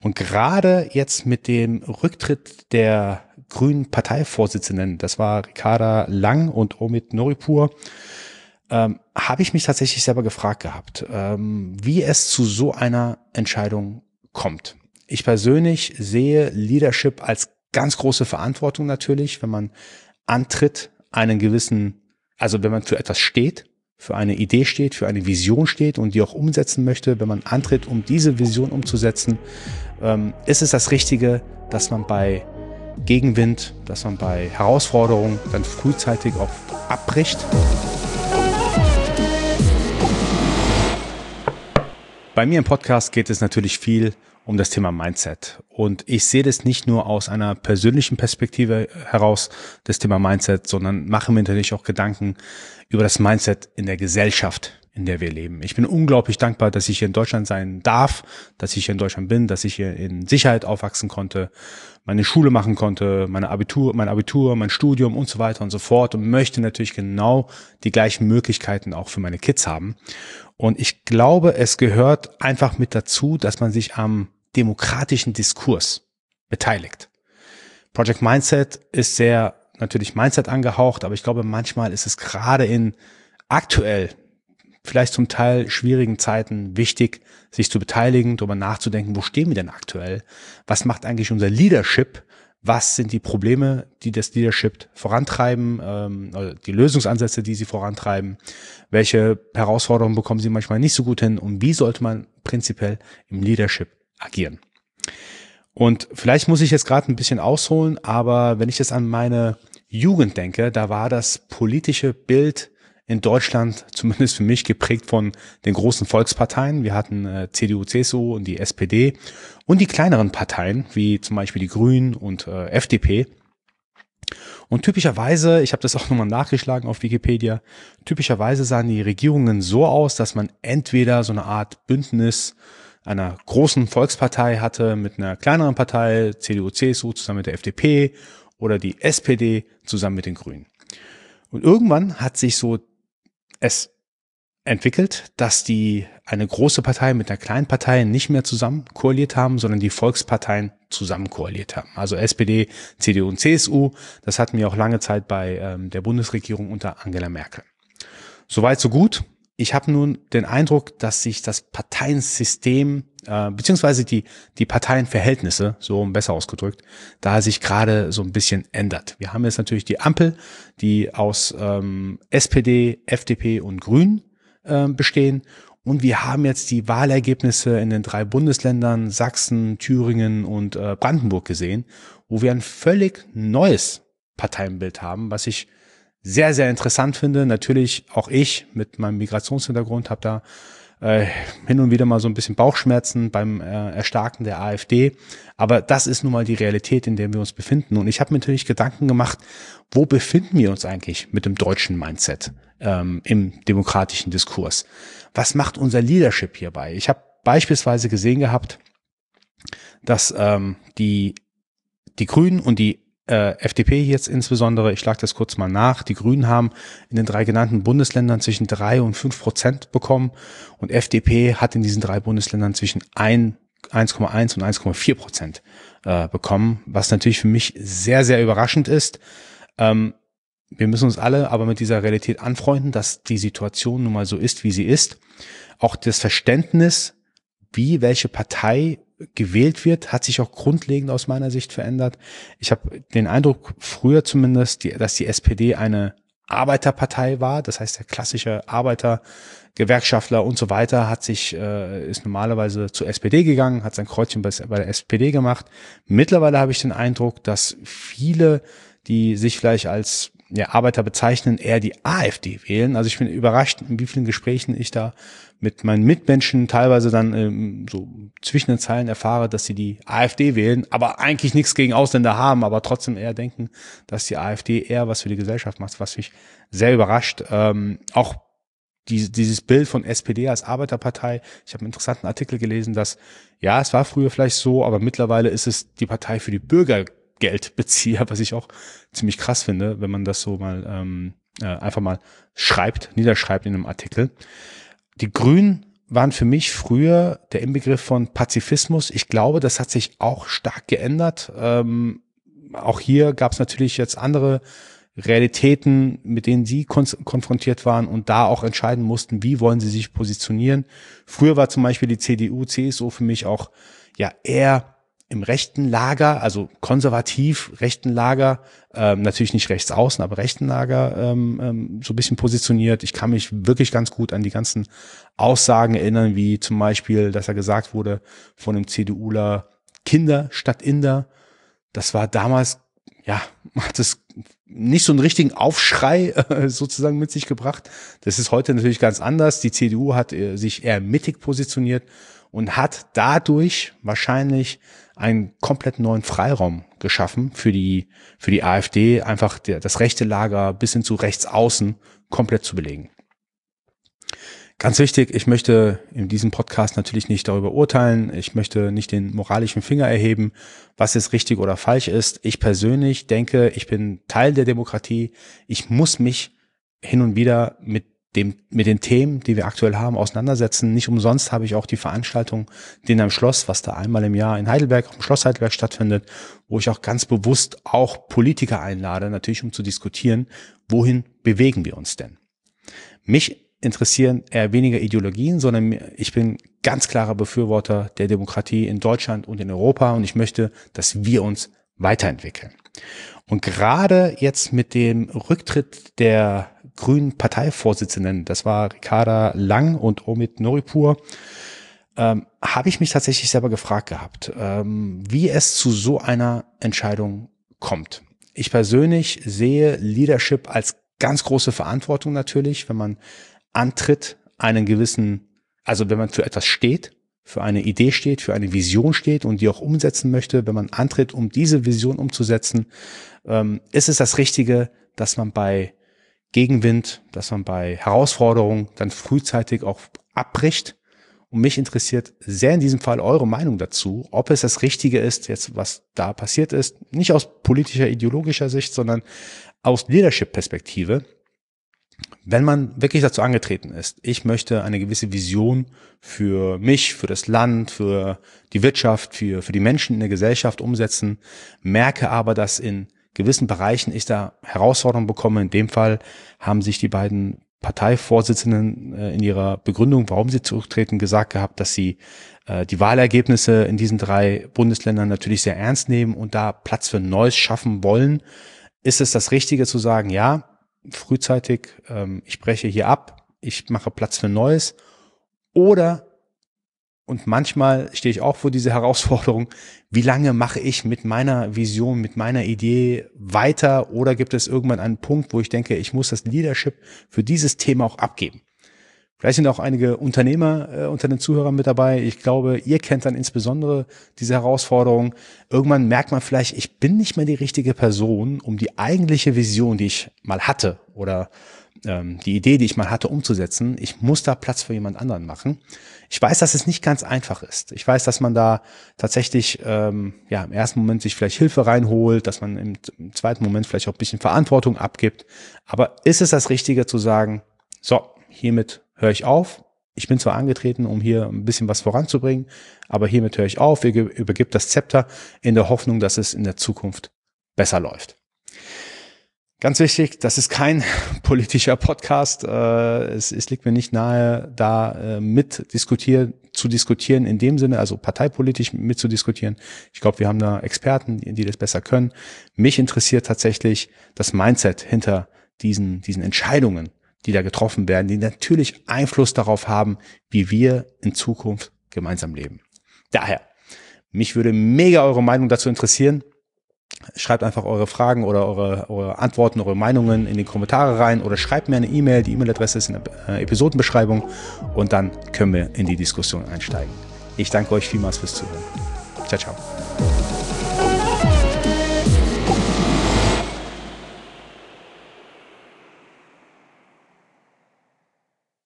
Und gerade jetzt mit dem Rücktritt der grünen Parteivorsitzenden, das war Ricarda Lang und Omid Noripur, habe ich mich tatsächlich selber gefragt gehabt, wie es zu so einer Entscheidung kommt. Ich persönlich sehe Leadership als ganz große Verantwortung natürlich, wenn man antritt, also wenn man für etwas steht, für eine Idee steht, für eine Vision steht und die auch umsetzen möchte, wenn man antritt, um diese Vision umzusetzen, ist es das Richtige, dass man bei Gegenwind, dass man bei Herausforderungen dann frühzeitig auch abbricht. Bei mir im Podcast geht es natürlich viel um das Thema Mindset. Und ich sehe das nicht nur aus einer persönlichen Perspektive heraus, das Thema Mindset, sondern mache mir natürlich auch Gedanken über das Mindset in der Gesellschaft, in der wir leben. Ich bin unglaublich dankbar, dass ich hier in Deutschland sein darf, dass ich hier in Deutschland bin, dass ich hier in Sicherheit aufwachsen konnte, meine Schule machen konnte, mein Abitur, mein Studium und so weiter und so fort und möchte natürlich genau die gleichen Möglichkeiten auch für meine Kids haben. Und ich glaube, es gehört einfach mit dazu, dass man sich am demokratischen Diskurs beteiligt. Project Mindset ist sehr natürlich Mindset angehaucht, aber ich glaube, manchmal ist es gerade in aktuell vielleicht zum Teil schwierigen Zeiten wichtig, sich zu beteiligen, darüber nachzudenken, wo stehen wir denn aktuell? Was macht eigentlich unser Leadership? Was sind die Probleme, die das Leadership vorantreiben, die Lösungsansätze, die sie vorantreiben? Welche Herausforderungen bekommen sie manchmal nicht so gut hin? Und wie sollte man prinzipiell im Leadership agieren? Und vielleicht muss ich jetzt gerade ein bisschen ausholen, aber wenn ich jetzt an meine Jugend denke, da war das politische Bild in Deutschland zumindest für mich geprägt von den großen Volksparteien. Wir hatten CDU, CSU und die SPD und die kleineren Parteien, wie zum Beispiel die Grünen und FDP. Und typischerweise, ich habe das auch nochmal nachgeschlagen auf Wikipedia, typischerweise sahen die Regierungen so aus, dass man entweder so eine Art Bündnis einer großen Volkspartei hatte mit einer kleineren Partei, CDU, CSU zusammen mit der FDP oder die SPD zusammen mit den Grünen. Und irgendwann hat sich so es entwickelt, dass eine große Partei mit einer kleinen Partei nicht mehr zusammen koaliert haben, sondern die Volksparteien zusammen koaliert haben. Also SPD, CDU und CSU. Das hatten wir auch lange Zeit bei der Bundesregierung unter Angela Merkel. Soweit, so gut. Ich habe nun den Eindruck, dass sich das Parteiensystem beziehungsweise die Parteienverhältnisse, so besser ausgedrückt, da sich gerade so ein bisschen ändert. Wir haben jetzt natürlich die Ampel, die aus SPD, FDP und Grünen bestehen. Und wir haben jetzt die Wahlergebnisse in den 3 Bundesländern Sachsen, Thüringen und Brandenburg gesehen, wo wir ein völlig neues Parteienbild haben, was ich sehr, sehr interessant finde. Natürlich auch ich mit meinem Migrationshintergrund habe da hin und wieder mal so ein bisschen Bauchschmerzen beim Erstarken der AfD. Aber das ist nun mal die Realität, in der wir uns befinden. Und ich habe mir natürlich Gedanken gemacht, wo befinden wir uns eigentlich mit dem deutschen Mindset im demokratischen Diskurs? Was macht unser Leadership hierbei? Ich habe beispielsweise gesehen gehabt, dass die Grünen und die FDP jetzt insbesondere, ich schlage das kurz mal nach, die Grünen haben in den 3 genannten Bundesländern zwischen 3 und 5% bekommen und FDP hat in diesen 3 Bundesländern zwischen 1,1 und 1,4% bekommen, was natürlich für mich sehr, sehr überraschend ist. Wir müssen uns alle aber mit dieser Realität anfreunden, dass die Situation nun mal so ist, wie sie ist. Auch das Verständnis, wie welche Partei gewählt wird, hat sich auch grundlegend aus meiner Sicht verändert. Ich habe den Eindruck, früher zumindest, dass die SPD eine Arbeiterpartei war. Das heißt, der klassische Arbeiter, Gewerkschaftler und so weiter ist normalerweise zur SPD gegangen, hat sein Kreuzchen bei der SPD gemacht. Mittlerweile habe ich den Eindruck, dass viele, die sich vielleicht als Arbeiter bezeichnen, eher die AfD wählen. Also ich bin überrascht, in wie vielen Gesprächen ich da mit meinen Mitmenschen teilweise dann so zwischen den Zeilen erfahre, dass sie die AfD wählen, aber eigentlich nichts gegen Ausländer haben, aber trotzdem eher denken, dass die AfD eher was für die Gesellschaft macht, was mich sehr überrascht. Auch dieses Bild von SPD als Arbeiterpartei. Ich habe einen interessanten Artikel gelesen, dass, ja, es war früher vielleicht so, aber mittlerweile ist es die Partei für die Bürgergeldbezieher, was ich auch ziemlich krass finde, wenn man das so mal einfach mal niederschreibt in einem Artikel. Die Grünen waren für mich früher der Inbegriff von Pazifismus. Ich glaube, das hat sich auch stark geändert. Auch hier gab es natürlich jetzt andere Realitäten, mit denen sie konfrontiert waren und da auch entscheiden mussten, wie wollen sie sich positionieren. Früher war zum Beispiel die CDU, CSU für mich auch ja eher im rechten Lager, also konservativ rechten Lager, natürlich nicht rechts außen, aber rechten Lager so ein bisschen positioniert. Ich kann mich wirklich ganz gut an die ganzen Aussagen erinnern, wie zum Beispiel, dass er gesagt wurde von dem CDUler Kinder statt Inder. Das war damals, ja, hat es nicht so einen richtigen Aufschrei sozusagen mit sich gebracht. Das ist heute natürlich ganz anders. Die CDU hat sich eher mittig positioniert und hat dadurch wahrscheinlich einen komplett neuen Freiraum geschaffen für die AfD, einfach das rechte Lager bis hin zu rechts außen komplett zu belegen. Ganz wichtig, ich möchte in diesem Podcast natürlich nicht darüber urteilen. Ich möchte nicht den moralischen Finger erheben, was jetzt richtig oder falsch ist. Ich persönlich denke, ich bin Teil der Demokratie. Ich muss mich hin und wieder mit den Themen, die wir aktuell haben, auseinandersetzen. Nicht umsonst habe ich auch die Veranstaltung Dinner am Schloss, was da einmal im Jahr in Heidelberg, auf dem Schloss Heidelberg stattfindet, wo ich auch ganz bewusst auch Politiker einlade, natürlich um zu diskutieren, wohin bewegen wir uns denn? Mich interessieren eher weniger Ideologien, sondern ich bin ganz klarer Befürworter der Demokratie in Deutschland und in Europa und ich möchte, dass wir uns weiterentwickeln. Und gerade jetzt mit dem Rücktritt der grünen Parteivorsitzenden, das war Ricarda Lang und Omid Noripur, habe ich mich tatsächlich selber gefragt gehabt, wie es zu so einer Entscheidung kommt. Ich persönlich sehe Leadership als ganz große Verantwortung natürlich, wenn man antritt, einen gewissen, also wenn man für etwas steht, für eine Idee steht, für eine Vision steht und die auch umsetzen möchte, wenn man antritt, um diese Vision umzusetzen, ist es das Richtige, dass man bei Gegenwind, dass man bei Herausforderungen dann frühzeitig auch abbricht. Und mich interessiert sehr in diesem Fall eure Meinung dazu, ob es das Richtige ist, jetzt was da passiert ist, nicht aus politischer, ideologischer Sicht, sondern aus Leadership-Perspektive. Wenn man wirklich dazu angetreten ist, ich möchte eine gewisse Vision für mich, für das Land, für die Wirtschaft, für die Menschen in der Gesellschaft umsetzen, merke aber, dass in gewissen Bereichen ich da Herausforderungen bekomme. In dem Fall haben sich die beiden Parteivorsitzenden in ihrer Begründung, warum sie zurücktreten, gesagt gehabt, dass sie die Wahlergebnisse in diesen 3 Bundesländern natürlich sehr ernst nehmen und da Platz für Neues schaffen wollen. Ist es das Richtige zu sagen, ja, frühzeitig, ich breche hier ab, ich mache Platz für Neues, oder, und manchmal stehe ich auch vor dieser Herausforderung, wie lange mache ich mit meiner Vision, mit meiner Idee weiter, oder gibt es irgendwann einen Punkt, wo ich denke, ich muss das Leadership für dieses Thema auch abgeben? Vielleicht sind auch einige Unternehmer unter den Zuhörern mit dabei. Ich glaube, ihr kennt dann insbesondere diese Herausforderung. Irgendwann merkt man vielleicht, ich bin nicht mehr die richtige Person, um die eigentliche Vision, die ich mal hatte, oder die Idee, die ich mal hatte, umzusetzen. Ich muss da Platz für jemand anderen machen. Ich weiß, dass es nicht ganz einfach ist. Ich weiß, dass man da tatsächlich im ersten Moment sich vielleicht Hilfe reinholt, dass man im zweiten Moment vielleicht auch ein bisschen Verantwortung abgibt. Aber ist es das Richtige zu sagen, so, hiermit höre ich auf. Ich bin zwar angetreten, um hier ein bisschen was voranzubringen, aber hiermit höre ich auf. Ihr übergibt das Zepter in der Hoffnung, dass es in der Zukunft besser läuft. Ganz wichtig, das ist kein politischer Podcast. Es liegt mir nicht nahe, da zu diskutieren in dem Sinne, also parteipolitisch mitzudiskutieren. Ich glaube, wir haben da Experten, die das besser können. Mich interessiert tatsächlich das Mindset hinter diesen Entscheidungen, die da getroffen werden, die natürlich Einfluss darauf haben, wie wir in Zukunft gemeinsam leben. Daher, mich würde mega eure Meinung dazu interessieren. Schreibt einfach eure Fragen oder eure Antworten, eure Meinungen in die Kommentare rein oder schreibt mir eine E-Mail. Die E-Mail-Adresse ist in der Episodenbeschreibung und dann können wir in die Diskussion einsteigen. Ich danke euch vielmals fürs Zuhören. Ciao, ciao.